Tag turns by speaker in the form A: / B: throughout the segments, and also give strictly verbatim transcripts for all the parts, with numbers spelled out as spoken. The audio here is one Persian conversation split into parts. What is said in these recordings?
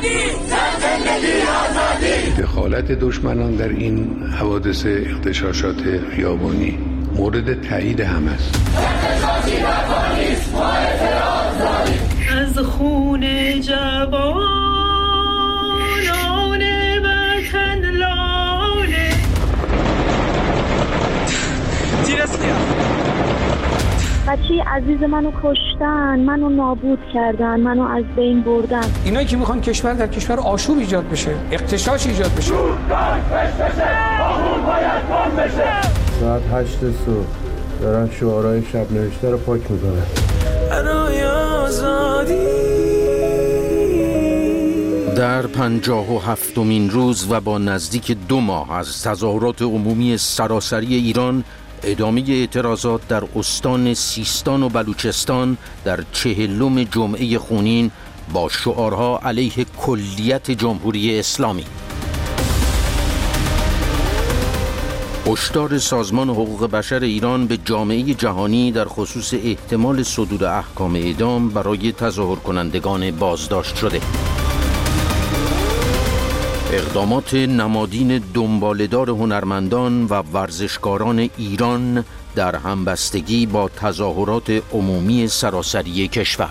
A: دخالت دشمنان در این حوادث اغتشاشات خیابانی مورد تایید هم است.
B: از خون جوانان وطن لاله
C: تیر اسلیا
D: بچه عزیز منو کشتن، منو نابود کردن، منو از بین بردن.
E: اینایی که میخوان کشور در کشور آشوب ایجاد بشه، اغتشاش ایجاد بشه.
F: ساعت هشت صبح دارن شعارهای شب نوشته رو پاک میکنن.
G: در پنجاه و هفتمین روز و با نزدیک دو ماه از تظاهرات عمومی سراسری ایران، ادامه اعتراضات در استان سیستان و بلوچستان در چهلم جمعه خونین با شعارها علیه کلیت جمهوری اسلامی. هشدار سازمان حقوق بشر ایران به جامعه جهانی در خصوص احتمال صدور احکام اعدام برای تظاهر کنندگان بازداشت شده. اقدامات نمادین دنباله‌دار هنرمندان و ورزشکاران ایران در همبستگی با تظاهرات عمومی سراسری کشور.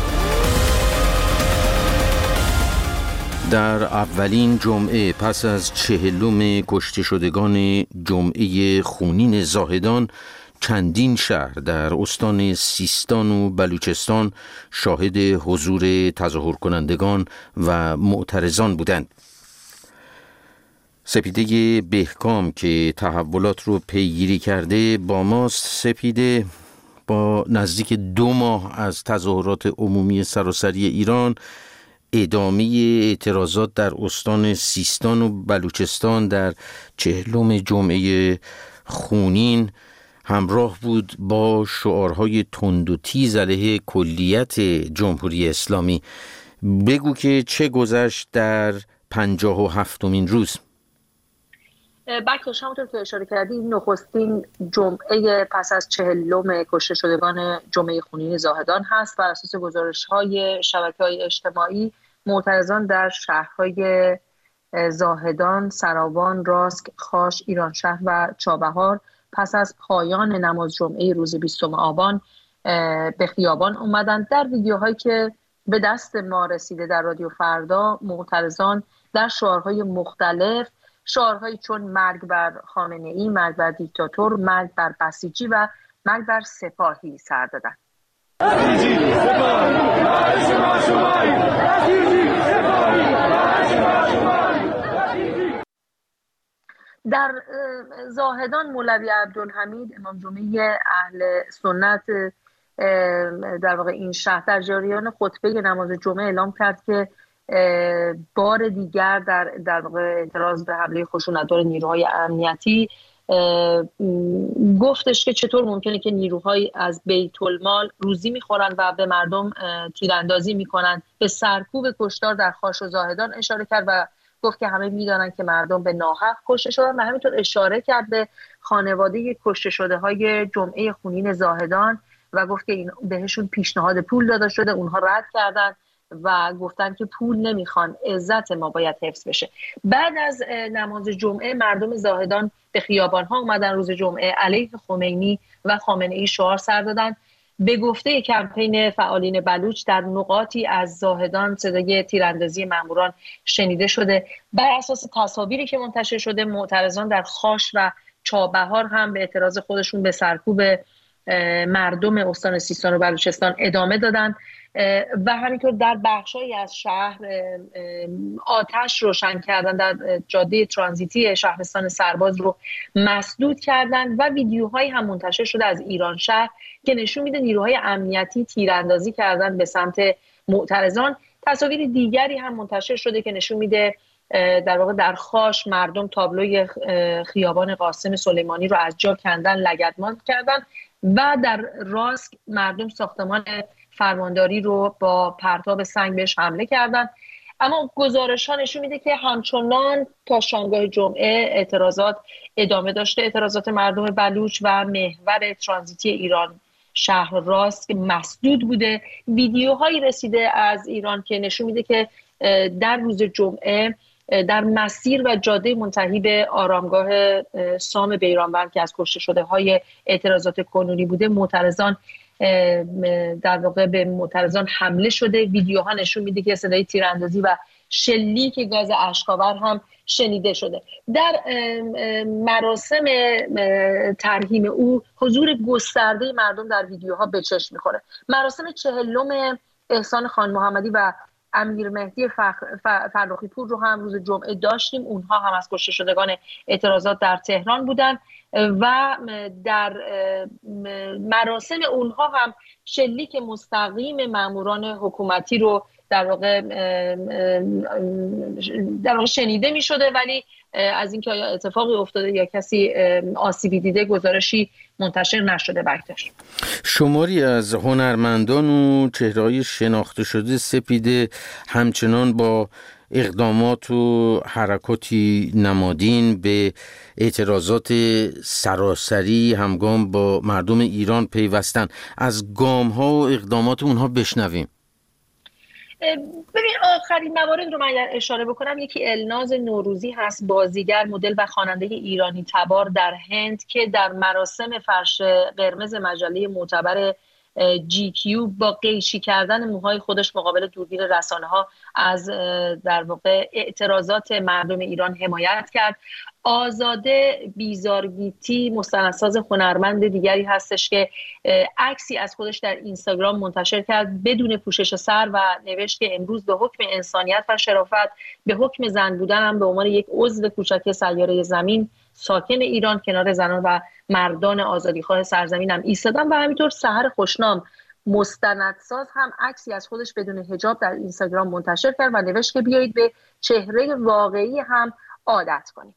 G: در اولین جمعه پس از چهلم کشته شدگان جمعه خونین زاهدان، چندین شهر در استان سیستان و بلوچستان شاهد حضور تظاهر کنندگان و معترضان بودند. سپیده بهکام که تحولات رو پیگیری کرده با ماست. سپیده، با نزدیک دو ماه از تظاهرات عمومی سراسری ایران، ادامه اعتراضات در استان سیستان و بلوچستان در چهلم جمعه خونین همراه بود با شعارهای تند و تیز علیه کلیت جمهوری اسلامی. بگو که چه گذشت در پنجاه و هفتمین روز؟
H: بکش همونطور که اشاره کردی، نخستین جمعه پس از چهلم کشته شدگان جمعه خونین زاهدان هست. بر اساس گزارش‌های شبکه‌های اجتماعی، معترضان در شهرهای زاهدان، سراوان، راسک، خاش، ایرانشهر و چابهار پس از پایان نماز جمعه روز بیستم آبان به خیابان اومدن. در ویدیوهایی که به دست ما رسیده در رادیو فردا، معترضان در شعارهای مختلف شعارهایی چون مرگ بر خامنه‌ای، مرگ بر دیکتاتور، مرگ بر بسیجی و مرگ بر سپاهی سر دادن. در زاهدان مولوی عبدالحمید امام جمعه اهل سنت در واقع این شهر در جریان خطبه نماز جمعه اعلام کرد که بار دیگر در در واقع اعتراض به حمله خشونت‌آور نیروهای امنیتی گفتش که چطور ممکنه که نیروهای از بیت المال روزی میخورن و به مردم تیراندازی میکنن. به سرکوب کشتار در خاش و زاهدان اشاره کرد و گفت که همه میدانن که مردم به ناحق کشته شدن و همینطور اشاره کرد به خانواده کشته شده های جمعه خونین زاهدان و گفت که این بهشون پیشنهاد پول داده شده، اونها رد کردن و گفتن که پول نمیخوان، عزت ما باید حفظ بشه. بعد از نماز جمعه مردم زاهدان به خیابان ها اومدن. روز جمعه علیه خمینی و خامنه‌ای شعار سر دادن. به گفته کمپین فعالین بلوچ در نقاطی از زاهدان صدای تیراندازی ماموران شنیده شده. بر اساس تصاویری که منتشر شده، معترضان در خاش و چابهار هم به اعتراض خودشون به سرکوب مردم استان سیستان و بلوچستان ادامه دادن و همینطور در بخشایی از شهر آتش روشن کردن، در جاده ترانزیتی شهرستان سرباز رو مسدود کردن و ویدیوهایی هم منتشر شده از ایرانشهر که نشون میده نیروهای امنیتی تیراندازی کردن به سمت معترضان. تصاویر دیگری هم منتشر شده که نشون میده در واقع در خاش مردم تابلوی خیابان قاسم سلیمانی رو از جا کندن، لگدمال کردن و در راسک مردم ساختمان فرمانداری رو با پرتاب سنگ بهش حمله کردن. اما گزارش ها نشون میده که همچنان تا شامگاه جمعه اعتراضات ادامه داشته. اعتراضات مردم بلوچ و محور ترانزیتی ایران شهر راست که مسدود بوده. ویدیوهایی رسیده از ایران که نشون میده که در روز جمعه در مسیر و جاده منتهی به آرامگاه سام بیرانوند که از کشته شده های اعتراضات کنونی بوده، معترضان در واقع به معترضان حمله شده. ویدیوها نشون میده که صدای تیراندازی و شلیک گاز اشک‌آور هم شنیده شده. در مراسم ترحیم او حضور گسترده مردم در ویدیوها به چشم میخوره. مراسم چهلم احسان خان محمدی و امیر مهدی فرخی پور رو هم روز جمعه داشتیم. اونها هم از کشته شدگان اعتراضات در تهران بودن و در مراسم اونها هم شلیک مستقیم ماموران حکومتی رو در واقع در واقع شنیده می شده، ولی از اینکه آیا اتفاقی افتاده یا کسی آسیبی دیده گزارشی منتشر نشده. بکتش
G: شماری از هنرمندان و چهره‌های شناخته شده سپیده همچنان با اقدامات و حرکاتی نمادین به اعتراضات سراسری همگام با مردم ایران پیوستن. از گام‌ها و اقدامات اونها بشنویم.
H: ببین، آخرین موارد رو من اشاره بکنم. یکی الناز نوروزی هست، بازیگر، مدل و خواننده ایرانی تبار در هند که در مراسم فرش قرمز مجله معتبر جی کیو با قیشی کردن موهای خودش مقابل دوربین رسانه‌ها از در واقع اعتراضات مردم ایران حمایت کرد. آزاده بیزارگیتی مستندساز هنرمند دیگری هستش که عکسی از خودش در اینستاگرام منتشر کرد بدون پوشش سر و نوشت که امروز به حکم انسانیت و شرافت به حکم زن بودن هم به عنوان یک عضو کوچک سیاره زمین ساکن ایران کنار زنان و مردان آزادیخواه سرزمینم ایستادم. و همینطور سحر خوشنام مستندساز هم عکسی از خودش بدون حجاب در اینستاگرام منتشر کرد و نوشت که بیایید به چهره واقعی هم عادت کنیم.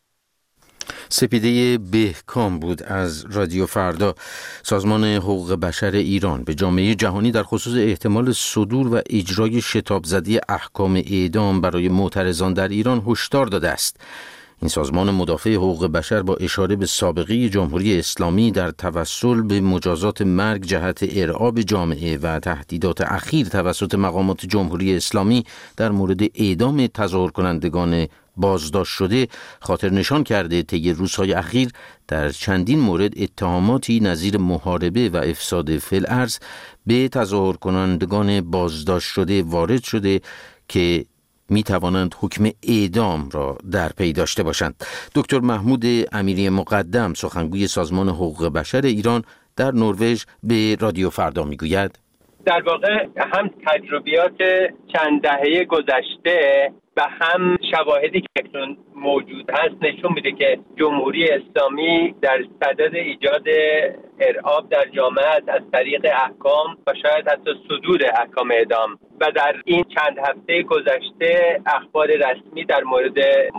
G: سپیده بهکام بود از رادیو فردا. سازمان حقوق بشر ایران به جامعه جهانی در خصوص احتمال صدور و اجرای شتاب زده احکام اعدام برای معترضان در ایران هشدار داده است. این سازمان مدافع حقوق بشر با اشاره به سابقه جمهوری اسلامی در توسل به مجازات مرگ جهت ارعاب جامعه و تهدیدات اخیر توسط مقامات جمهوری اسلامی در مورد اعدام تظاهر کنندگان بازداشت شده خاطر نشان کرده طی روزهای اخیر در چندین مورد اتهاماتی نظیر محاربه و افساد فی الارض به تظاهر کنندگان بازداشت شده وارد شده که می توانند حکم اعدام را در پی داشته باشند. دکتر محمود امیری مقدم سخنگوی سازمان حقوق بشر ایران در نروژ به رادیو فردا می گوید
C: در واقع هم تجربیات چند دهه گذشته و هم شواهدی که اکنون موجود هست نشون میده که جمهوری اسلامی در صدد ایجاد ارعاب در جامعه از طریق احکام و شاید حتی صدور احکام اعدام. و در این چند هفته گذشته اخبار رسمی در مورد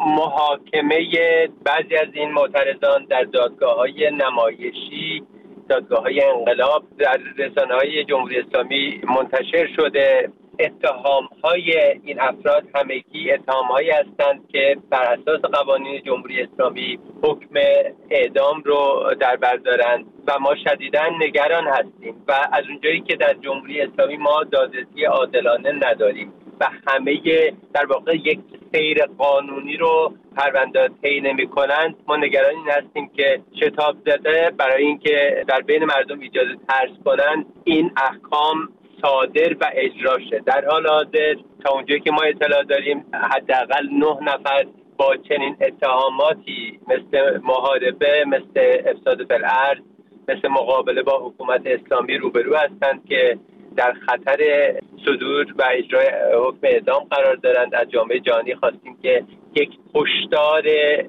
C: محاکمه بعضی از این معترضان در دادگاه‌های نمایشی، دادگاه‌های انقلاب در رسانه‌های جمهوری اسلامی منتشر شده. اتهام‌های این افراد همگی اتهام‌هایی هستند که بر اساس قوانین جمهوری اسلامی حکم اعدام رو در بر دارند و ما شدیداً نگران هستیم و از اونجایی که در جمهوری اسلامی ما دادرسی عادلانه نداریم و همه در واقع یک سیر قانونی رو پرونده‌ها طی نمی‌کنند، ما نگران این هستیم که شتاب زده برای اینکه در بین مردم ایجاد ترس کنند این احکام صادر و اجرا شد. در حال حاضر تا اونجایی که ما اطلاع داریم حداقل نه نفر با چنین اتهاماتی مثل محاربه، مثل افساد فی الارض، مثل مقابله با حکومت اسلامی روبرو هستند که در خطر صدور و اجرای حکم اعدام قرار دارند. از جامعه جهانی خواستیم که یک هشدار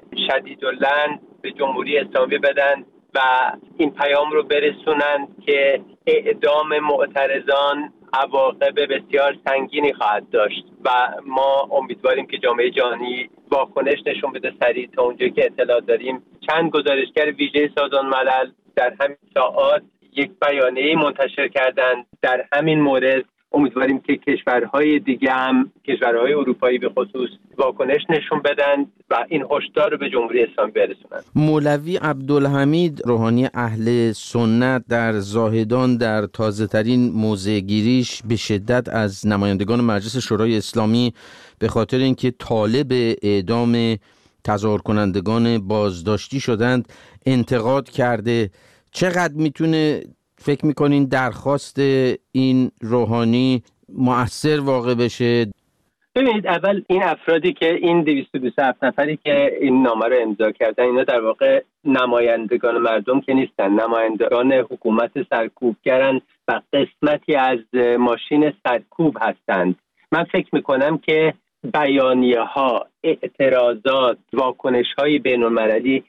C: شدیداللعن به جمهوری اسلامی بدن و این پیام رو برسونند که اعدام معترضان عواقب بسیار سنگینی خواهد داشت و ما امیدواریم که جامعه جهانی واکنش نشون بده سریع. تا اونجایی که اطلاع داریم چند گزارشگر ویژه سازمان ملل در همین ساعات یک بیانیه منتشر کردند در همین مورد. امیدواریم که کشورهای دیگه هم، کشورهای اروپایی به خصوص، واکنش نشون بدن و این هشدار رو به جمهوری اسلامی برسونن.
G: مولوی عبدالحمید روحانی اهل سنت در زاهدان در تازه ترین موضع گیریش به شدت از نمایندگان مجلس شورای اسلامی به خاطر اینکه طالب اعدام تظاهر کنندگان بازداشتی شدند انتقاد کرده. چقدر میتونه فکر میکنین درخواست این روحانی مؤثر واقع بشه؟
C: ببینید، اول این افرادی که این دویست و بیست و هفت نفری که این نامه رو امضا کردن، اینا در واقع نمایندگان مردم که نیستن، نمایندگان حکومت سرکوبگرن و قسمتی از ماشین سرکوب هستند. من فکر میکنم که بیانیه ها، اعتراضات، واکنش های بین المللی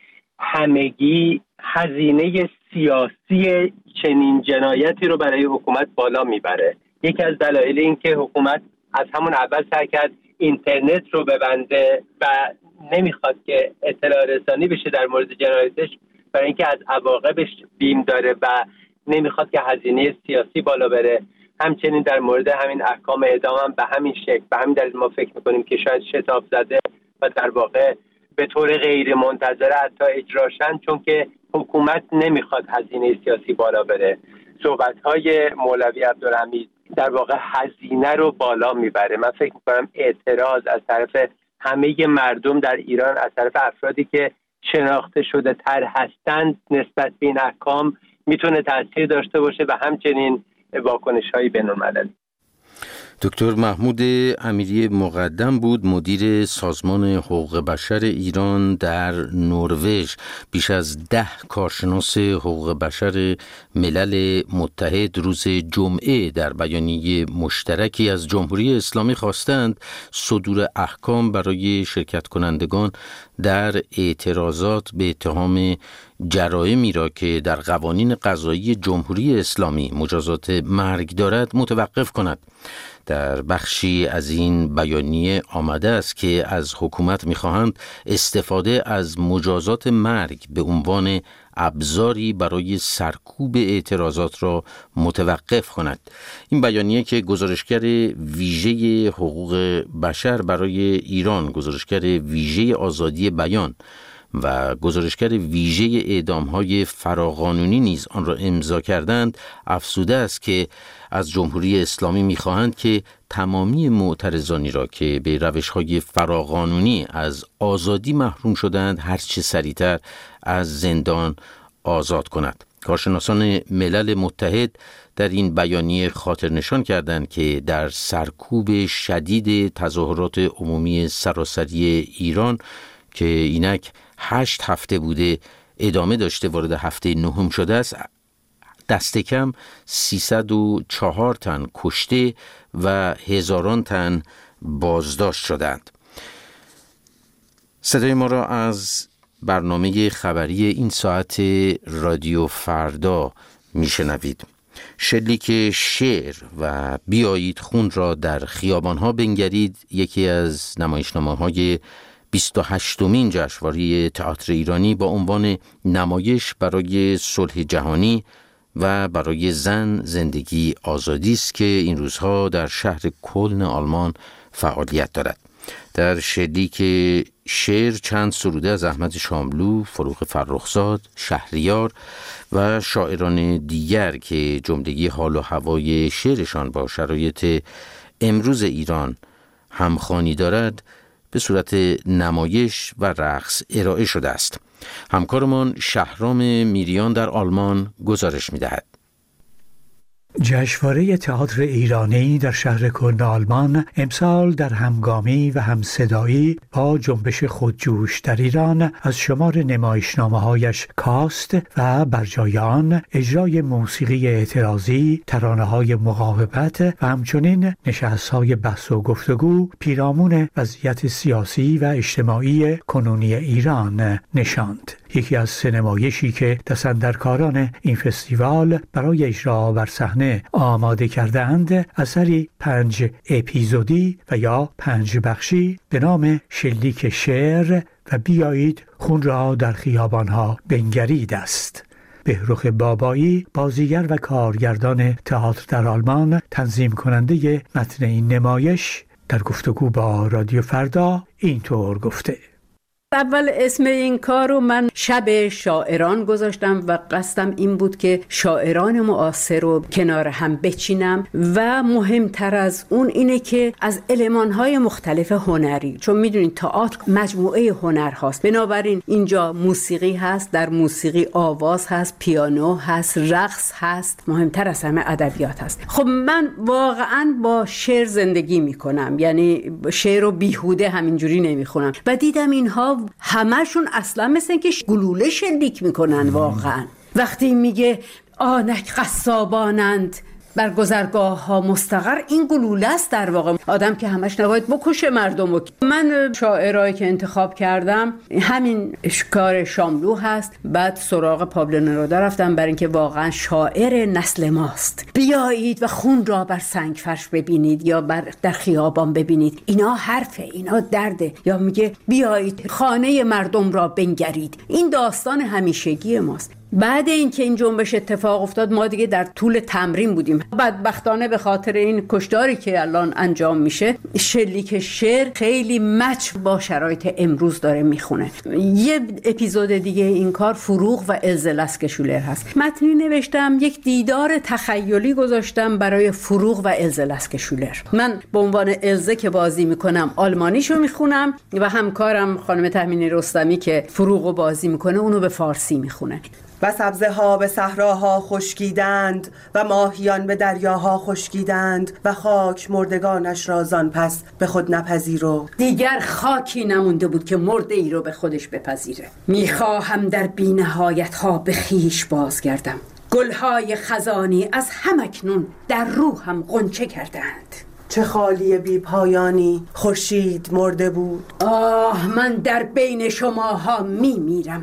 C: همگی هزینه سیاسی چنین جنایتی رو برای حکومت بالا میبره. یکی از دلایل این که حکومت از همون اول سعی کرد اینترنت رو ببنده و نمیخواد که اطلاع رسانی بشه در مورد جنایتش، برای اینکه از عواقبش بیم داره و نمیخواد که هزینه سیاسی بالا بره. همچنین در مورد همین احکام اعدام هم به همین شکل، به همین دلیل ما فکر میکنیم که شاید شتاب زده و در واقع به طور غیر منتظره حتی اجراشن، چون که حکومت نمیخواد هزینه سیاسی بالا بره. صحبت‌های مولوی عبدالحمید در واقع هزینه رو بالا میبره. من فکر میکنم اعتراض از طرف همه مردم در ایران، از طرف افرادی که شناخته شده تر هستند نسبت به این احکام، میتونه تاثیر داشته باشه و همچنین واکنش‌های بین‌المللی.
G: دکتر محمود امیری مقدم بود مدیر سازمان حقوق بشر ایران در نروژ. بیش از ده کارشناس حقوق بشر ملل متحد روز جمعه در بیانیه مشترکی از جمهوری اسلامی خواستند صدور احکام برای شرکت کنندگان در اعتراضات به اتهام جرائمی را که در قوانین قضایی جمهوری اسلامی مجازات مرگ دارد متوقف کند. در بخشی از این بیانیه آمده است که از حکومت می‌خواهند استفاده از مجازات مرگ به عنوان ابزاری برای سرکوب اعتراضات را متوقف کند. این بیانیه که گزارشگر ویژه حقوق بشر برای ایران، گزارشگر ویژه آزادی بیان و گزارشگر ویژه اعدام‌های فراقانونی نیز آن را امضا کردند، افزوده است که از جمهوری اسلامی می‌خواهند که تمامی معترضانی را که به روش‌های فراقانونی از آزادی محروم شدند هرچه سریعتر از زندان آزاد کند. کارشناسان ملل متحد در این بیانیه خاطر نشان کردند که در سرکوب شدید تظاهرات عمومی سراسری ایران که اینک هشت هفته بوده ادامه داشته وارد هفته نهم شده است، دست کم سیصد و چهار تن کشته و هزاران تن بازداشت شدند. صدای ما را از برنامه خبری این ساعت رادیو فردا میشنوید. شلیک شعر و بیایید خون را در خیابانها بنگرید یکی از نمایشنامه‌های بیست و هشتمین جشنواره تئاتر ایرانی با عنوان نمایش برای صلح جهانی و برای زن، زندگی، آزادی است که این روزها در شهر کلن آلمان فعالیت دارد. در شلیک شعر چند سروده از احمد شاملو، فروغ فرخزاد، شهریار و شاعران دیگر که جملگی حال و هوای شعرشان با شرایط امروز ایران همخوانی دارد به صورت نمایش و رقص ارائه شده است. همکارمان شهرام میریان در آلمان گزارش می‌دهد.
I: جشنواره تئاتر ایرانی در شهر کلن آلمان امسال در همگامی و همصدایی با جنبش خودجوش در ایران از شمار نمایشنامه‌هایش کاست و برجایان اجرای موسیقی اعتراضی، ترانه‌های مقاومت و همچنین نشست‌های بحث و گفتگو پیرامون وضعیت سیاسی و اجتماعی کنونی ایران نشاند. یکی از سه نمایشی که دستاندرکاران این فستیوال برای اجرا بر صحنه آماده کرده‌اند اثری پنج اپیزودی و یا پنج بخشی به نام شلیک شعر و بیایید خون را در خیابانها بنگرید است. بهروخ بابایی، بازیگر و کارگردان تئاتر در آلمان، تنظیم کننده متن این نمایش، در گفتگو با رادیو فردا اینطور گفته:
J: اول اسم این کار رو من شب شاعران گذاشتم و قصدم این بود که شاعران معاصر رو کنار هم بچینم و مهمتر از اون اینه که از المان‌های مختلف هنری، چون میدونین تئاتر مجموعه هنر هاست، بنابراین اینجا موسیقی هست، در موسیقی آواز هست، پیانو هست، رقص هست، مهمتر از همه ادبیات هست. خب من واقعا با شعر زندگی میکنم، یعنی شعر رو بیهوده همینجوری نمیخونم و دیدم اینها همشون اصلا مثل که گلوله شلیک میکنن. واقعا وقتی میگه آنک قصابانند بر گذرگاه ها مستقر، این گلوله است در واقع. آدم که همش نباید بکشه مردمو. من شاعرایی که انتخاب کردم همین کار شاملو هست، بعد سراغ پابلو نرودا رفتم برای اینکه واقعا شاعر نسل ماست. بیایید و خون را بر سنگ فرش ببینید یا بر در خیابان ببینید، اینا حرفه، اینا درده. یا میگه بیایید خانه مردم را بنگرید، این داستان همیشگی ماست. بعد اینکه این جنبش اتفاق افتاد ما دیگه در طول تمرین بودیم. بدبختانه به خاطر این کشتاری که الان انجام میشه، شلیک شعر خیلی مچ با شرایط امروز داره میخونه. یه اپیزود دیگه این کار فروغ و الزه لسکشولر هست. متنی نوشتم، یک دیدار تخیلی گذاشتم برای فروغ و الزه لسکشولر. من به عنوان الزه که بازی میکنم آلمانیشو میخونم و همکارم خانم تهمینی رستمی که فروغو بازی میکنه اونو به فارسی میخونه.
K: و سبزه ها به صحراها خشکیدند و ماهیان به دریاها خشکیدند و خاک مردگانش را زان پس به خود نپذیرو.
J: دیگر خاکی نمونده بود که مرده ای رو به خودش بپذیره. میخواهم در بی‌نهایت ها به خیش بازگردم. گلهای خزانی از همکنون در روحم غنچه کردند.
K: چه خالی بی پایانی، خورشید مرده بود.
J: آه من در بین شماها می میرم.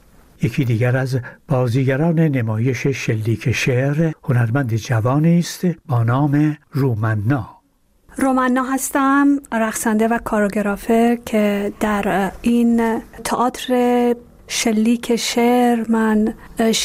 I: یکی دیگر از بازیگران نمایش شلیک شعر هنرمند جوانی است با نام رومنا.
L: رومنا هستم، رقصنده و کاروگرافر که در این تئاتر شلیک شعر من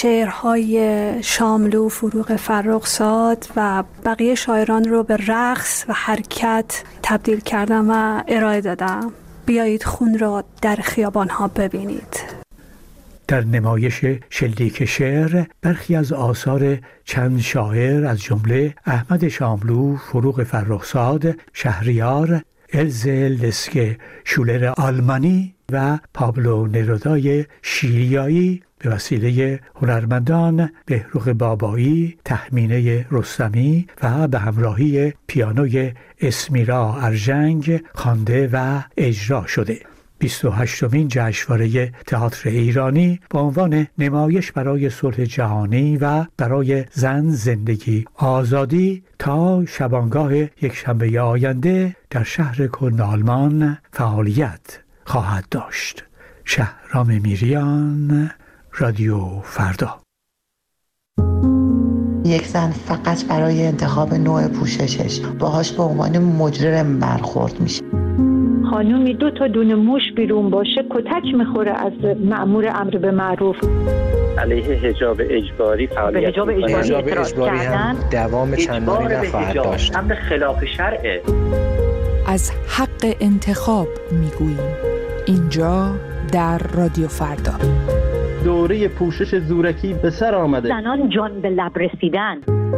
L: شعرهای شاملو، فروغ فرخزاد و بقیه شاعران رو به رقص و حرکت تبدیل کردم و ارائه دادم. بیایید خون را در خیابانها ببینید.
I: در نمایش شلیک شعر برخی از آثار چند شاعر از جمله احمد شاملو، فروغ فرخزاد، شهریار، الزه لسکشولر آلمانی و پابلو نرودای شیلیایی به وسیله هنرمندان بهروخ بابایی، تهمینه رستمی و به همراهی پیانوی اسمیرا ارژنگ خوانده و اجرا شده. بیست و هشتمین جشنواره تئاتر ایرانی با عنوان نمایش برای صلح جهانی و برای زن، زندگی، آزادی تا شبانگاه یک شنبه آینده در شهر کلن آلمان فعالیت خواهد داشت. شهرام میریان، رادیو فردا.
M: یک زن فقط برای انتخاب نوع پوششش باهاش به عنوان مجرم برخورد میشه.
N: خانومی دو تا دونه موش بیرون باشه کتک میخوره از مأمور امر به معروف.
C: علیه حجاب اجباری فعالیت.
N: به حجاب اجباری اعتراض کردن
O: دوام چندانی نخواهد داشت.
C: امر خلاف شرعه.
P: از حق انتخاب میگوییم اینجا در رادیو فردا.
Q: دوره پوشش زورکی به سر آمده.
N: زنان جان به لب رسیدن.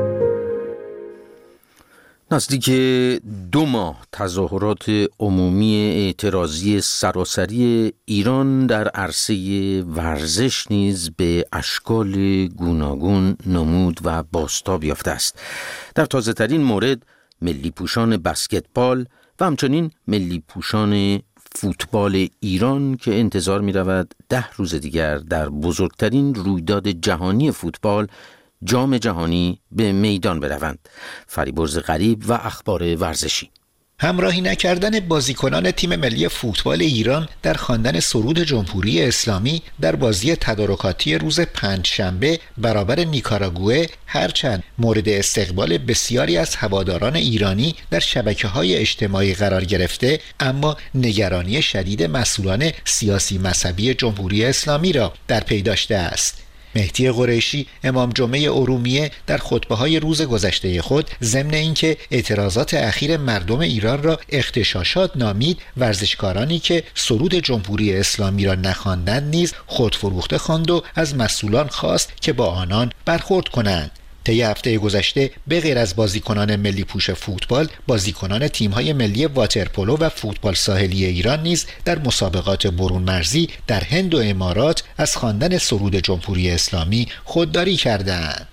G: نزدیک دو ماه تظاهرات عمومی اعتراضی سراسری ایران در عرصه ورزش نیز به اشکال گوناگون نمود و بازتاب یافته است. در تازه ترین مورد ملی پوشان بسکتبال و همچنین ملی پوشان فوتبال ایران که انتظار می رود ده روز دیگر در بزرگترین رویداد جهانی فوتبال جام جهانی به میدان بروند. فریبرز غریب و اخبار ورزشی.
R: همراهی نکردن بازیکنان تیم ملی فوتبال ایران در خواندن سرود جمهوری اسلامی در بازی تدارکاتی روز پنجشنبه برابر نیکاراگوئه هرچند مورد استقبال بسیاری از هواداران ایرانی در شبکه‌های اجتماعی قرار گرفته، اما نگرانی شدید مسئولان سیاسی مذهبی جمهوری اسلامی را در پی داشته است. مهدی قریشی امام جمعه ارومیه در خطبه‌های روز گذشته خود ضمن اینکه اعتراضات اخیر مردم ایران را اغتشاشات نامید، ورزشکارانی که سرود جمهوری اسلامی را نخواندند نیز خودفروخته خواند و از مسئولان خواست که با آنان برخورد کنند. طی هفته گذشته به غیر از بازیکنان ملی پوش فوتبال، بازیکنان تیم‌های ملی واترپولو و فوتبال ساحلی ایران نیز در مسابقات برون مرزی در هند و امارات از خواندن سرود جمهوری اسلامی خودداری کردند.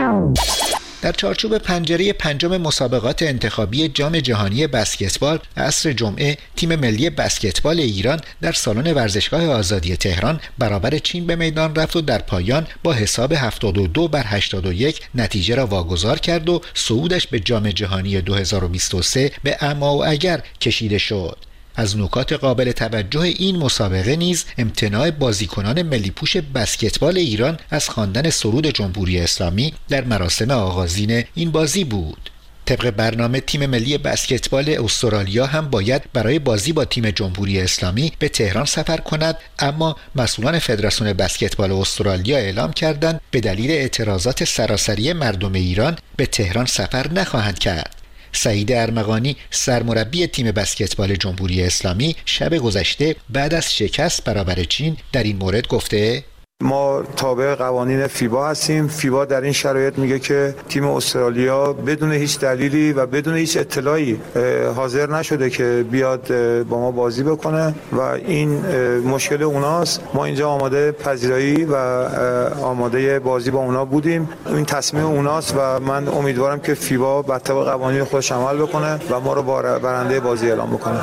R: در چارچوب پنجره پنجم مسابقات انتخابی جام جهانی بسکتبال، عصر جمعه تیم ملی بسکتبال ایران در سالن ورزشگاه آزادی تهران برابر چین به میدان رفت و در پایان با حساب هفتاد و دو بر هشتاد و یک نتیجه را واگذار کرد و صعودش به جام جهانی دو هزار و بیست و سه به اما و اگر کشیده شد. از نکات قابل توجه این مسابقه نیز امتناع بازیکنان ملی پوش بسکتبال ایران از خواندن سرود جمهوری اسلامی در مراسم آغازین این بازی بود. طبق برنامه تیم ملی بسکتبال استرالیا هم باید برای بازی با تیم جمهوری اسلامی به تهران سفر کند، اما مسئولان فدراسیون بسکتبال استرالیا اعلام کردند به دلیل اعتراضات سراسری مردم ایران به تهران سفر نخواهند کرد. سعید ارمغانی سرمربی تیم بسکتبال جمهوری اسلامی شب گذشته بعد از شکست برابر چین در این مورد گفته:
S: ما تابع قوانین فیبا هستیم. فیبا در این شرایط میگه که تیم استرالیا بدون هیچ دلیلی و بدون هیچ اطلاعی حاضر نشده که بیاد با ما بازی بکنه و این مشکل اوناست. ما اینجا آماده پذیرایی و آماده بازی با اونا بودیم. این تصمیم اوناست و من امیدوارم که فیبا به طبق قوانین خودش عمل بکنه و ما رو برنده بازی اعلام بکنه.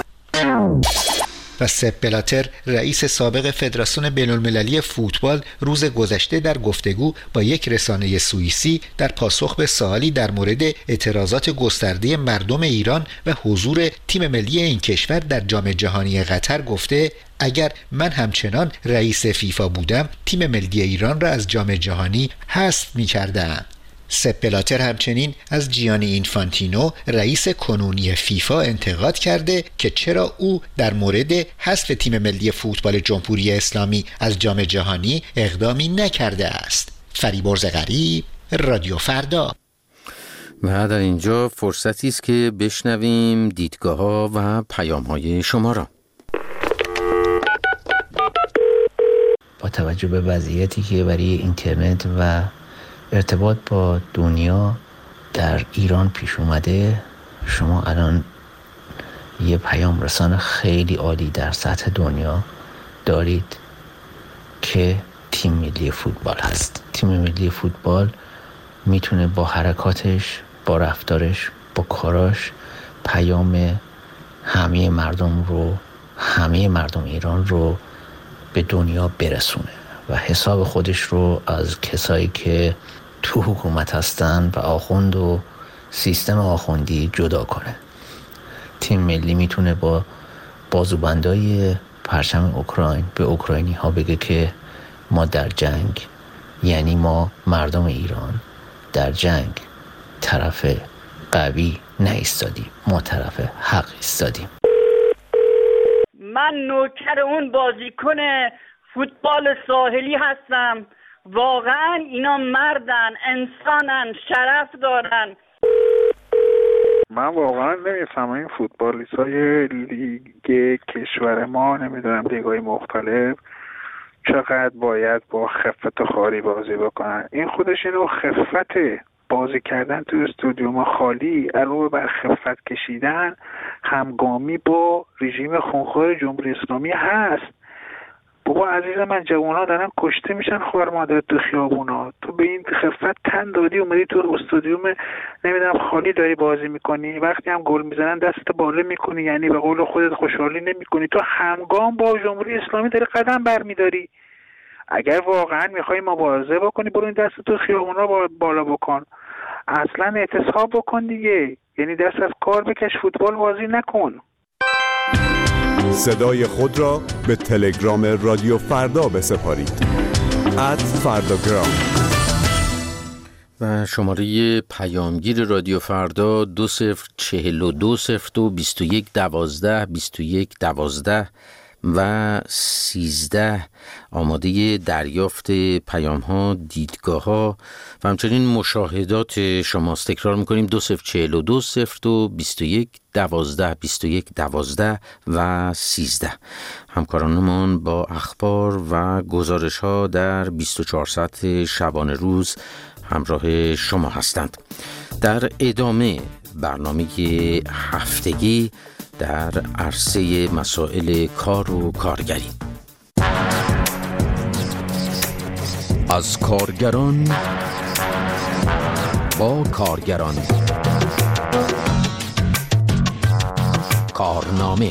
R: و سپ بلاتر رئیس سابق فدراسیون بین‌المللی فوتبال روز گذشته در گفتگو با یک رسانه سوئیسی در پاسخ به سوالی در مورد اعتراضات گسترده مردم ایران و حضور تیم ملی این کشور در جام جهانی قطر گفته: اگر من همچنان رئیس فیفا بودم تیم ملی ایران را از جام جهانی حذف می‌کردم. سپ بلاتر همچنین از جیانی اینفانتینو رئیس کنونی فیفا انتقاد کرده که چرا او در مورد حذف تیم ملی فوتبال جمهوری اسلامی از جام جهانی اقدامی نکرده است. فریبرز غریب، رادیو فردا.
G: و در اینجا فرصتی است که بشنویم دیدگاه‌ها و پیام‌های شما را.
T: با توجه به وضعیتی که برای اینترنت و ارتباط با دنیا در ایران پیش اومده، شما الان یه پیام رسان خیلی عالی در سطح دنیا دارید که تیم ملی فوتبال هست. تیم ملی فوتبال میتونه با حرکاتش، با رفتارش، با کاراش پیام همه مردم رو، همه مردم ایران رو به دنیا برسونه و حساب خودش رو از کسایی که تو حکومت هستن و آخوند و سیستم آخوندی جدا کنه. تیم ملی میتونه با بازوبندای پرچم اوکراین به اوکراینی ها بگه که ما در جنگ، یعنی ما مردم ایران در جنگ طرف قوی نایستادیم، ما طرف حق ایستادیم.
U: من نوکر اون بازیکن فوتبال ساحلی هستم. واقعا اینا مردن، انسانن، شرف دارن.
V: من واقعا نمیفهمم این فوتبالیستای لیگ کشور ما، نمیدونم لیگ‌های مختلف، چقدر باید با خفت و خاری بازی بکنن. این خودش اینو خفته، بازی کردن تو استودیوم خالی، علاوه بر خفت کشیدن، همگامی با رژیم خونخوار جمهوری اسلامی هست. بابا عزیز من، جوان‌ها دارن کشته میشن خوار مادر تو خیابونا، تو به این خفت تن دادی اومدی تو استادیوم نمیدونم خالی داری بازی میکنی، وقتی هم گل میزنن دست بالا میکنی، یعنی به قول خودت خوشحالی نمیکنی، تو همگام با جمهوری اسلامی داری قدم برمیداری. اگر واقعا میخوای مبارزه بکنی برو این دست تو خیابونا بالا بکن، اصلا اعتصاب بکن دیگه، یعنی دست از کار بکش، فوتبال بازی نکن.
W: صدای خود را به تلگرام رادیو فردا بسپارید. ات فرداگرام.
G: و شماره پیامگیر رادیو فردا دو صفر چهل و دو صفر دو بیست و یک دوازده بیست و یک دوازده. و سیزده آماده دریافت پیام ها، دیدگاه ها و همچنین مشاهدات شماست. تکرار میکنیم دو صفر چهل و دو صفر دو بیست و یک دوازده بیست و یک دوازده و سیزده. همکارانمان با اخبار و گزارش ها در بیست و چهار ساعت شبانه روز همراه شما هستند. در ادامه برنامه هفتگی در عرصه مسائل کار و کارگری، از کارگران با کارگران، کارنامه.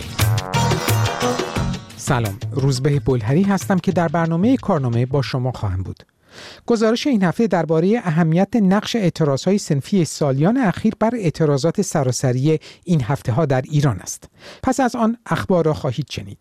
A: سلام، روزبه بلهری هستم که در برنامه کارنامه با شما خواهم بود. گزارش این هفته درباره اهمیت نقش اعتراضهای صنفی سالیان اخیر بر اعتراضات سراسری این هفته ها در ایران است. پس از آن اخبار را خواهید شنید.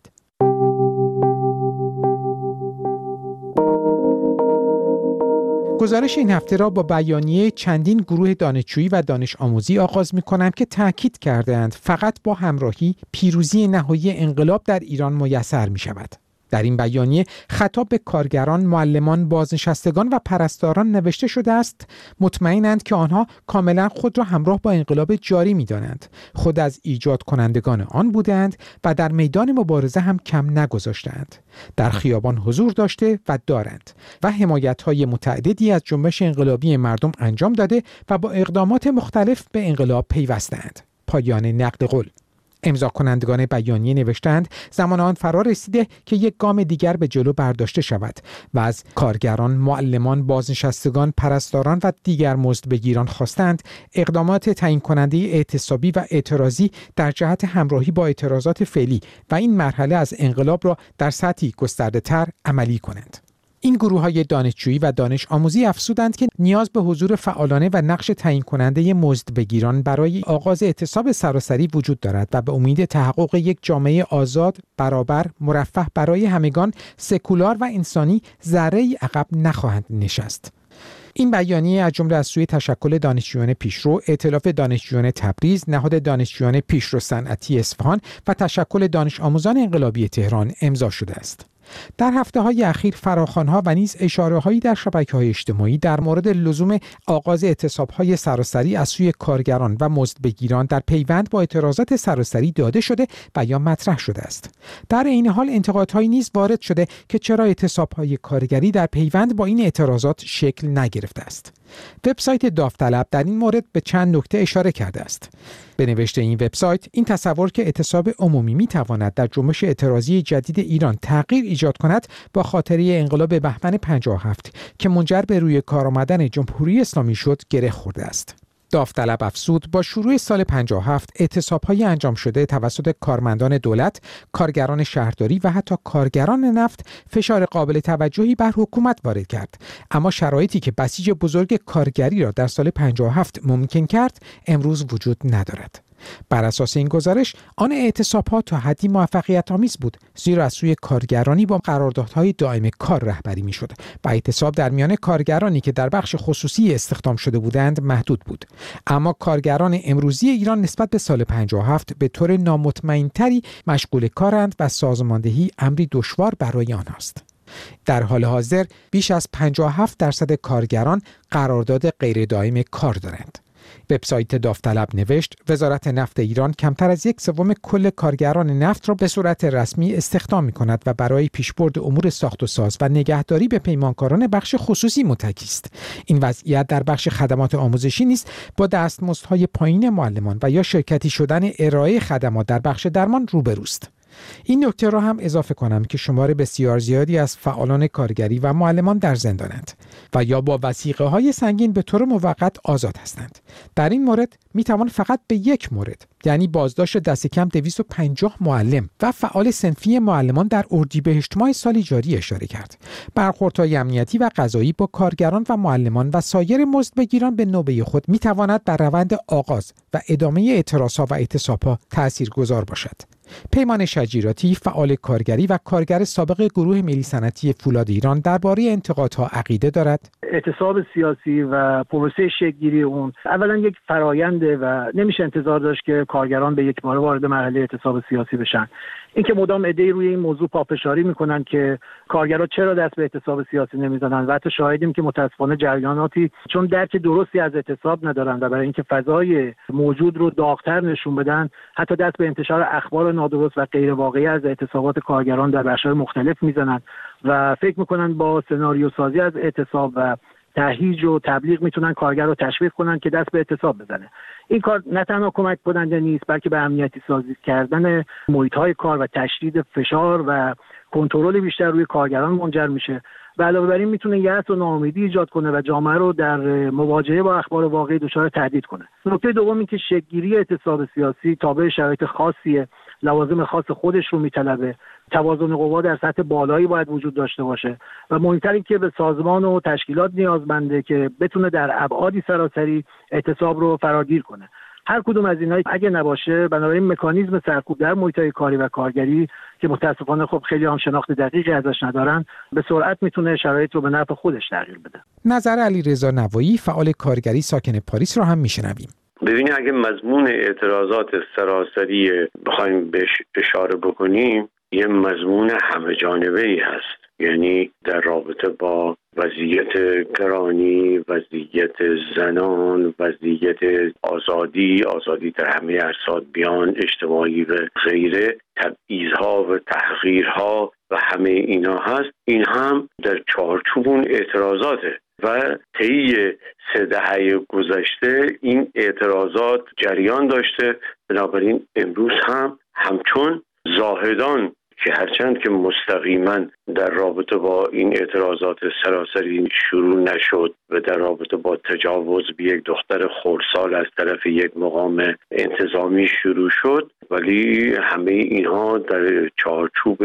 A: گزارش این هفته را با بیانیه چندین گروه دانشجویی و دانش آموزی آغاز می کنم که تأکید کردند فقط با همراهی پیروزی نهایی انقلاب در ایران میسر می شود. در این بیانیه خطاب به کارگران، معلمان، بازنشستگان و پرستاران نوشته شده است مطمئنند که آنها کاملا خود را همراه با انقلاب جاری می‌دانند، خود از ایجاد کنندگان آن بودند و در میدان مبارزه هم کم نگذاشتند. در خیابان حضور داشته و دارند و حمایت‌های متعددی از جنبش انقلابی مردم انجام داده و با اقدامات مختلف به انقلاب پیوستند. پایان نقد قول. امضا کنندگان بیانیه نوشتند زمان آن فرا رسیده که یک گام دیگر به جلو برداشته شود و از کارگران، معلمان، بازنشستگان، پرستاران و دیگر مزدبگیران خواستند اقدامات تعیین کننده اعتصابی و اعتراضی در جهت همراهی با اعتراضات فعلی و این مرحله از انقلاب را در سطحی گسترده‌تر عملی کنند. این گروه‌های دانشجویی و دانش آموزی افزودند که نیاز به حضور فعالانه و نقش تعیین کننده مزدبگیران برای آغاز اعتصاب سراسری وجود دارد و به امید تحقق یک جامعه آزاد، برابر، مرفه برای همگان، سکولار و انسانی ذره‌ای عقب نخواهند نشست. این بیانیه از جمله از سوی تشکل دانشجویان پیشرو، ائتلاف دانشجویان تبریز، نهاد دانشجویان پیشرو صنعتی اصفهان و تشکل دانش آموزان انقلابی تهران امضا شده است. در هفته‌های اخیر فراخوان‌ها و نیز اشاره‌هایی در شبکه‌های اجتماعی در مورد لزوم آغاز اعتصاب‌های سراسری از سوی کارگران و مزدبگیران در پیوند با اعتراضات سراسری داده شده و یا مطرح شده است. در این حال انتقادهایی نیز وارد شده که چرا اعتصاب‌های کارگری در پیوند با این اعتراضات شکل نگرفته است. وبسایت داوطلب در این مورد به چند نکته اشاره کرده است. به نوشته این وبسایت، این تصور که اعتصاب عمومی می‌تواند در جنبش اعتراضی جدید ایران تغییر ایجاد کند با خاطره انقلاب بهمن پنجاه و هفت که منجر به روی کار آمدن جمهوری اسلامی شد گره خورده است. داوطلب افزود با شروع سال پنجاه و هفت اعتصاب‌های انجام شده توسط کارمندان دولت، کارگران شهرداری و حتی کارگران نفت فشار قابل توجهی بر حکومت وارد کرد، اما شرایطی که بسیج بزرگ کارگری را در سال پنجاه و هفت ممکن کرد امروز وجود ندارد. بر اساس این گزارش آن اعتصاب‌ها تا حدی موفقیت‌آمیز بود، زیرا از سوی کارگرانی با قراردادهای دائم کار رهبری می‌شد و اعتصاب در میان کارگرانی که در بخش خصوصی استخدام شده بودند محدود بود. اما کارگران امروزی ایران نسبت به سال پنجاه و هفت به طور نامطمئن‌تری مشغول کارند و سازماندهی امری دشوار برای آنهاست. در حال حاضر بیش از پنجاه و هفت درصد کارگران قرارداد غیر دائم کار دارند. وبسایت داوطلب نوشت وزارت نفت ایران کمتر از یک سوم کل کارگران نفت را به صورت رسمی استخدام می‌کند و برای پیشبرد امور ساخت و ساز و نگهداری به پیمانکاران بخش خصوصی متکی است. این وضعیت در بخش خدمات آموزشی نیز با دستمزدهای پایین معلمان و یا شرکتی شدن ارائه خدمات در بخش درمان روبروست. این نکته را هم اضافه کنم که شمار بسیار زیادی از فعالان کارگری و معلمان در زندانند و یا با وثیقه های سنگین به طور موقت آزاد هستند. در این مورد می توان فقط به یک مورد، یعنی بازداشت دست کم دویست و پنجاه معلم و فعال صنفی معلمان در اردیبهشت ماه سال جاری اشاره کرد. برخوردهای امنیتی و قضایی با کارگران و معلمان و سایر مزدبگیران به نوبه خود می تواند بر روند آغاز و ادامه اعتراضها و اعتصابها تاثیرگذار باشد. پیمان شجیراتی، فعال کارگری و کارگر سابق گروه ملی صنعتی فولاد ایران، درباره انتقادها عقیده دارد.
B: اعتصاب سیاسی و پروسه شکل‌گیری اون اولا یک فراینده و نمیشه انتظار داشت که کارگران به یک بار وارد مرحله اعتصاب سیاسی بشن. اینکه مدام عده‌ای روی این موضوع پافشاری میکنن که کارگرها چرا دست به اعتصاب سیاسی نمیزنن و حتی شاهدیم که متاسفانه جریاناتی چون درک درستی از اعتصاب ندارن و برای اینکه فضای موجود رو داغ‌تر نشون بدن حتی دست به انتشار اخبار نادرست و غیر واقعی از اعتصابات کارگران در بخش‌های مختلف میزنن و فکر میکنن با سناریو سازی از اعتصاب و تهییج و تبلیغ میتونن کارگر رو تشویق کنن که دست به اعتصاب بزنه. این کار نه تنها کمک کننده نیست بلکه به امنیتی سازی کردن محیط‌های کار و تشدید فشار و کنترل بیشتر روی کارگران منجر میشه و علاوه بر این میتونه یأس و ناامیدی ایجاد کنه و جامعه رو در مواجهه با اخبار واقعی دچار تهدید کنه. نکته دوم این که شکل‌گیری اعتصاب سیاسی تابع شرایط خاصیه، لوازم خاص خودش رو میطلبه، توازن قوا در سطح بالایی باید وجود داشته باشه و مهمتر این که به سازمان و تشکیلات نیازمنده که بتونه در ابعادی سراسری اعتصاب رو فراگیر کنه. هر کدوم از اینها اگه نباشه بنابراین مکانیزم سرکوب در محیط‌های کاری و کارگری که متاسفانه خب خیلی هم شناخت دقیقی ازش ندارن به سرعت میتونه شرایط رو به نفع خودش تغییر بده.
A: نظر علیرضا نوایی، فعال کارگری ساکن پاریس رو هم میشنویم.
D: ببینید اگه مضمون اعتراضات سراسری بخوایم بهش اشاره بکنیم یه مضمون همه جانبه‌ای هست، یعنی در رابطه با وضعیت گرانی، وضعیت زنان، وضعیت آزادی، آزادی در همه اجساد بیان اجتماعی و غیره، تبعیض‌ها و تحقیرها و همه اینا هست. این هم در چارچوب اون اعتراضاته و طی سه دهه گذشته این اعتراضات جریان داشته. بنابراین امروز هم همچون زاهدان که هرچند که مستقیما در رابطه با این اعتراضات سراسری شروع نشد و در رابطه با تجاوز به یک دختر خردسال از طرف یک مقام انتظامی شروع شد، ولی همه اینها در چارچوب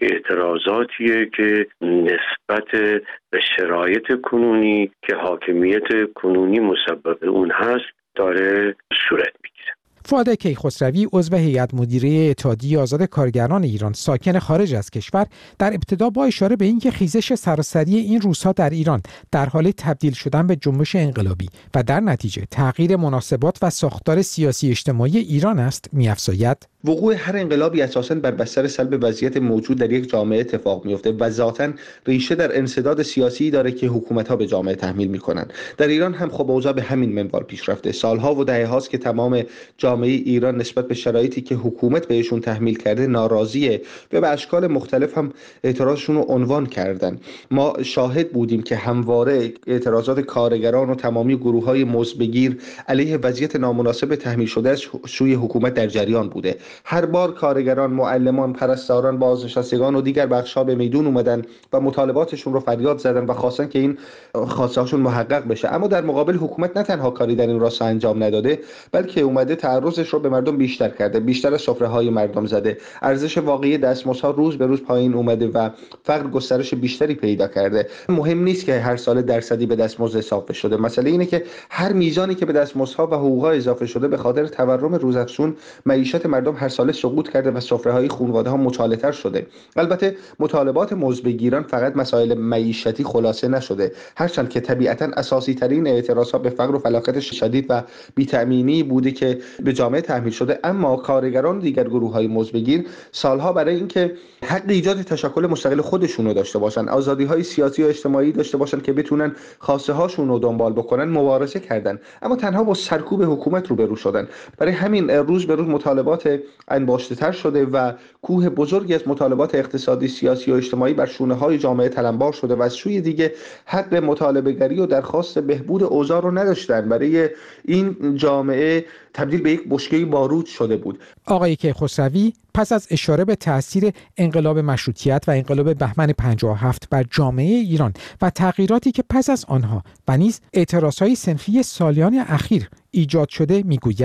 D: اعتراضاتیه که نسبت به شرایط کنونی که حاکمیت کنونی مسبب اون هست داره صورت میگیره.
A: فؤاد کیخسروی، عضو هیئت مدیره اتحادیه آزاد کارگران ایران ساکن خارج از کشور، در ابتدا با اشاره به اینکه خیزش سراسری این روزها در ایران در حال تبدیل شدن به جنبش انقلابی و در نتیجه تغییر مناسبات و ساختار سیاسی اجتماعی ایران است، می‌افزاید
E: وقوع هر انقلابی اساساً بر بستر سلب وضعیت موجود در یک جامعه اتفاق میفته و ذاتاً ریشه در انسداد سیاسی داره که حکومت‌ها به جامعه تحمیل می‌کنند. در ایران هم خب اوضاع به همین منوال پیش رفته. سالها و دهه‌هاست که تمام جامعه ایران نسبت به شرایطی که حکومت بهشون تحمیل کرده ناراضیه و به اشکال مختلف هم اعتراضشون رو عنوان کردن. ما شاهد بودیم که همواره اعتراضات کارگران و تمامی گروه‌های مزبگیر علیه وضعیت نامناسب تحمیل شده از سوی حکومت در جریان بوده. هر بار کارگران، معلمان، پرستاران، بازنشستگان و دیگر بخش‌ها به میدون اومدن و مطالباتشون رو فریاد زدن و خواستن که این خواسته‌هاشون محقق بشه. اما در مقابل حکومت نه تنها کاری در این راستا انجام نداده، بلکه اومده تعرضش رو به مردم بیشتر کرده، بیشتر از سفره‌های مردم زده. ارزش واقعی دستمزدها روز به روز پایین اومده و فقر گسترش بیشتری پیدا کرده. مهم نیست که هر سال درصدی به دستمزد اضافه شده. مسئله اینه که هر میزانی که به دستمزدها و حقوق‌ها اضافه شده به خاطر تورم روزافزون معیشت مردم هر ساله سقوط کرده و سفره‌های خانواده‌ها مچاله‌تر شده. البته مطالبات مزبگیران فقط مسائل معیشتی خلاصه نشده، هرچند که طبیعتاً اساسی ترین اعتراضات به فقر و فلاکت شدید و بی‌تأمینی بوده که به جامعه تحمیل شده. اما کارگران و دیگر گروه‌های مزبگیر سالها برای اینکه حق ایجاد تشکل مستقل خودشون رو داشته باشن، آزادی‌های سیاسی و اجتماعی داشته باشن که بتونن خواسته هاشون رو دنبال بکنن، مبارزه کردن، اما تنها با سرکوب حکومت روبرو شدن. برای همین روز به روز مطالبات انباشته‌تر شده و کوه بزرگی از مطالبات اقتصادی، سیاسی و اجتماعی بر شونه‌های جامعه تلمبار شده و از سوی دیگه حق مطالبه‌گری و درخواست بهبود اوضاع رو نداشتن. برای این جامعه تبدیل به یک بشکه بارود شده بود.
A: آقای کیخسروی پس از اشاره به تأثیر انقلاب مشروطیت و انقلاب بهمن پنجاه و هفت بر جامعه ایران و تغییراتی که پس از آنها و نیز اعتراضهای صنفی سالیان اخیر ایجاد شده میگوید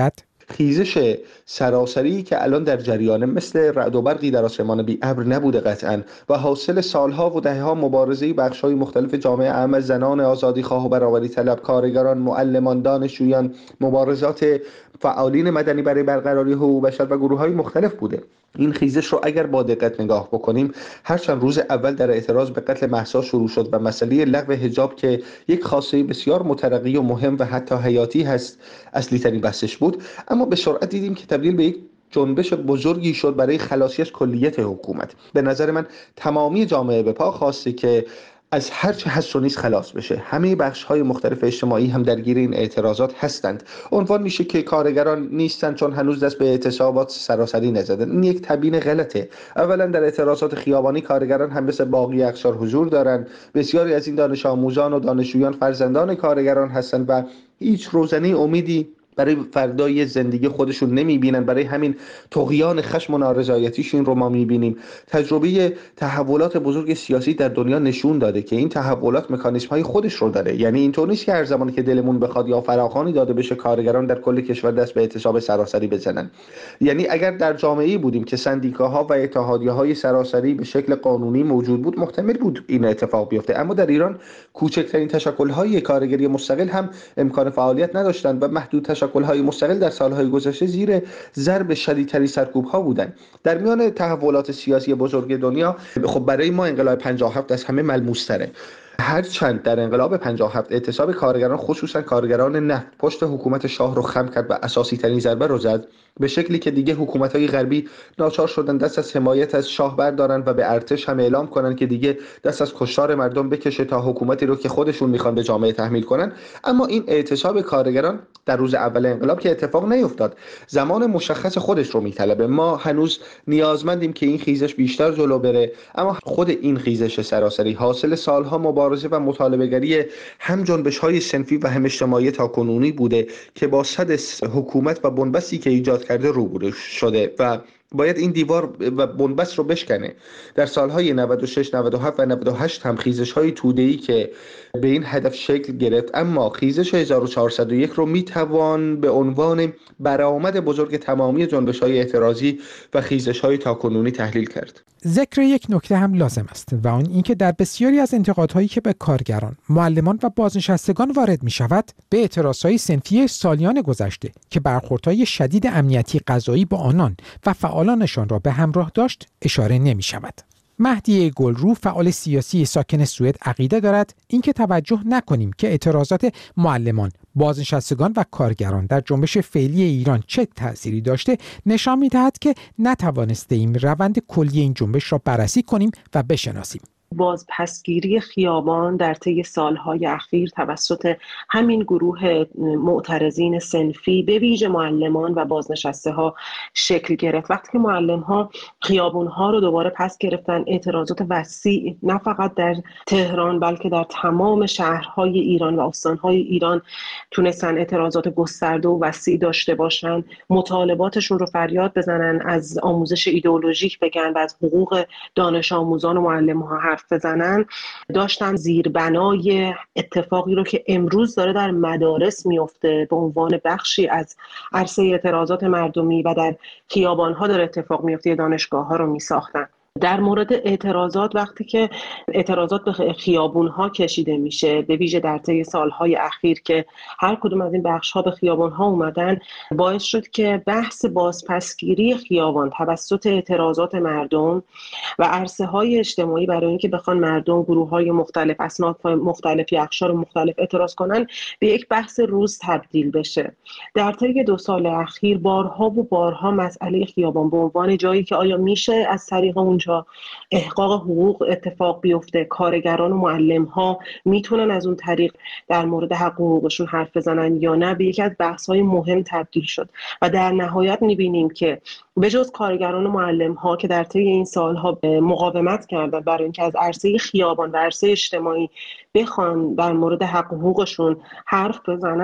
E: خیزش سراسری که الان در جریانه مثل رعد و برقی در آسمان بی ابر نبوده قطعاً و حاصل سالها و دهه‌ها مبارزه بخش‌های مختلف جامعه عامه، زنان آزادیخواه و برابری طلب، کارگران، معلمان، دانشجویان، مبارزات فعالین مدنی برای برقراری حقوق بشر و گروه‌های مختلف بوده. این خیزش رو اگر با دقت نگاه بکنیم، هرچند روز اول در اعتراض به قتل مهسا شروع شد و مسئله لغو حجاب که یک خاصه بسیار مترقی و مهم و حتی حیاتی هست اصلی ترین بحثش بود، اما به سرعت دیدیم که تبدیل به یک جنبش بزرگی شد برای خلاصی از کلیت حکومت. به نظر من تمامی جامعه به پا خواسته که از هر چه هست و نیست خلاص بشه. همه بخش‌های مختلف اجتماعی هم درگیر این اعتراضات هستند. عنوان میشه که کارگران نیستن چون هنوز دست به اعتصابات سراسری نزدن. این یک تبیین غلطه. اولا در اعتراضات خیابانی کارگران هم مثل باقی اقشار حضور دارن. بسیاری از این دانش آموزان و دانشجویان فرزندان کارگران هستند و هیچ روزنه امیدی برای فردای زندگی خودشون نمیبینن. برای همین طغیان خشم و نارضایتیشون رو ما میبینیم. تجربه تحولات بزرگ سیاسی در دنیا نشون داده که این تحولات مکانیزم‌های خودش رو داره. یعنی اینطور نیست که هر زمانی که دلمون بخواد یا فراخوانی داده بشه کارگران در کل کشور دست به اعتصاب سراسری بزنن. یعنی اگر در جامعه‌ای بودیم که سندیکاها و اتحادیه‌های سراسری به شکل قانونی موجود بود، محتمل بود این اتفاق بیفته. اما در ایران کوچکترین تشکل‌های کارگری مستقل هم امکان فعالیت نداشتند و محدود تشکل‌های مستقل در سال‌های گذشته زیر ضرب شدیدترین سرکوب‌ها بودند. در میان تحولات سیاسی بزرگ دنیا خب برای ما انقلاب پنجاه و هفت از همه ملموس‌تره. هرچند در انقلاب پنجاه و هفت اعتصاب کارگران، خصوصا کارگران نفت، پشت حکومت شاه رو خم کرد و اساسی ترین ضربه رو زد، به شکلی که دیگه حکومت‌های غربی ناچار شدن دست از حمایت از شاه بردارن و به ارتش هم اعلام کنن که دیگه دست از کشتار مردم بکشه تا حکومتی رو که خودشون میخوان به جامعه تحمیل کنن. اما این اعتصاب کارگران در روز اول انقلاب که اتفاق نیفتاد، زمان مشخص خودش رو میطلبه. ما هنوز نیازمندیم که این خیزش بیشتر جلو بره، اما خود این خیزش سراسری حاصل سالها مبارزه و مطالبه‌گری هم جنبش‌های صنفی و هم اجتماعی تاکنونی بوده که با صد حکومت و بنبستی که ایجاد کرده روبرو شده و باید این دیوار و بنبست رو بشکنه. در سالهای نود و شش، نود و هفت و نود و هشت هم خیزش‌های توده‌ای که به این هدف شکل گرفت، اما خیزش هزار و چهارصد و یک رو میتوان به عنوان برآمد بزرگ تمامی جنبش‌های اعتراضی و خیزش‌های تاکنونی تحلیل کرد.
A: ذکر یک نکته هم لازم است و آن اینکه در بسیاری از انتقادهایی که به کارگران، معلمان و بازنشستگان وارد می‌شود، به اعتراضهای صنفی سالیان گذشته که برخوردهای شدید امنیتی قضایی با آنان و فعالانشان را به همراه داشت اشاره نمی‌شود. مهدی گلرو، فعال سیاسی ساکن سوئد، عقیده دارد اینکه توجه نکنیم که اعتراضات معلمان، بازنشستگان و کارگران در جنبش فعلی ایران چه تأثیری داشته نشان می‌دهد که نتوانستیم روند کلی این جنبش را بررسی کنیم و بشناسیم.
F: بازپسگیری خیابان در طی سالهای اخیر توسط همین گروه معترضین صنفی به ویژه معلمان و بازنشسته ها شکل گرفت. وقتی که معلم ها خیابون ها رو دوباره پس گرفتن، اعتراضات وسیع نه فقط در تهران بلکه در تمام شهرهای ایران و استانهای ایران تونستن اعتراضات گسترده و وسیع داشته باشن، مطالباتشون رو فریاد بزنن، از آموزش ایدئولوژیک بگن و از حقوق دانش آموزان و معلم ها حرف بزنن، داشتن زیربنای اتفاقی رو که امروز داره در مدارس میفته به عنوان بخشی از عرصه اعتراضات مردمی و در خیابان‌ها داره اتفاق میفته، دانشگاه‌ها رو میساختن. در مورد اعتراضات، وقتی که اعتراضات به خیابون‌ها کشیده میشه، به ویژه در طی سالهای اخیر که هر کدوم از این بخش‌ها به خیابان‌ها اومدن، باعث شد که بحث بازپسگیری خیابان توسط اعتراضات مردم و عرصه‌های اجتماعی برای اینکه بخوان مردم، گروه‌های مختلف، اصناف مختلف، اقشار مختلف اعتراض کنن، به یک بحث روز تبدیل بشه. در طی دو سال اخیر بارها و بارها مسئله خیابان به عنوان جایی که آیا میشه از طریق اون احقاق حقوق اتفاق بیفته، کارگران و معلم ها میتونن از اون طریق در مورد حق حقوقشون حرف بزنن یا نه، به یکی از بحث های مهم تبدیل شد و در نهایت میبینیم که به جز کارگران و معلم ها که در طی این سالها مقاومت کردن برای اینکه از عرصه خیابان و عرصه اجتماعی بخوان در مورد حق حقوقشون حرف بزنن،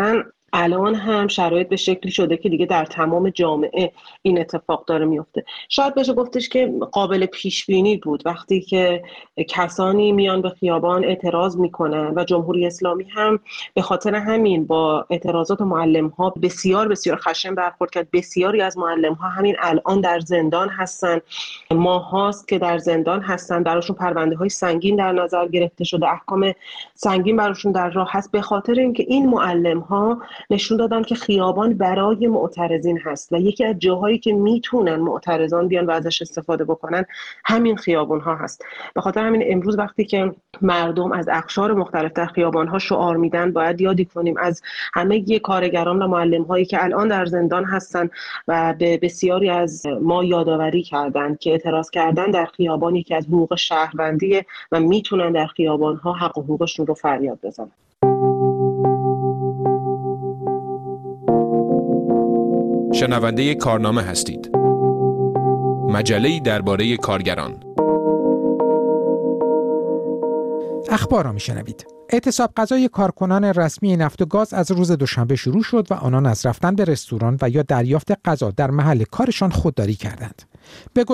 F: الان هم شرایط به شکلی شده که دیگه در تمام جامعه این اتفاق داره میفته. شاید بشه گفتش که قابل پیش بینی بود وقتی که کسانی میان به خیابان اعتراض میکنن و جمهوری اسلامی هم به خاطر همین با اعتراضات معلم ها بسیار بسیار خشن برخورد کرد. بسیاری از معلم ها همین الان در زندان هستن، ماه هاست که در زندان هستن، براشون پرونده های سنگین در نظر گرفته شده، احکام سنگین براشون در راه هست، به خاطر اینکه این معلم ها نشون دادن که خیابان برای معترضین هست و یکی از جاهایی که میتونن معترضان بیان و ازش استفاده بکنن همین خیابان ها هست. به خاطر همین امروز وقتی که مردم از اقشار مختلف در خیابان ها شعار میدن، باید یادی کنیم از همه کارگران و معلم هایی که الان در زندان هستن و به بسیاری از ما یادآوری کردن که اعتراض کردن در خیابان یکی از حقوق شهروندیه و میتونن در خیابان ها حق و حقوقشون رو فریاد بزنن.
H: شنونده کارنامه هستید. مجله‌ای درباره کارگران.
A: اخبار را میشنوید. اعتصاب غذای کارکنان رسمی نفت و گاز از روز دوشنبه شروع شد و آنان از رفتن به رستوران و یا دریافت غذا در محل کارشان خودداری کردند. به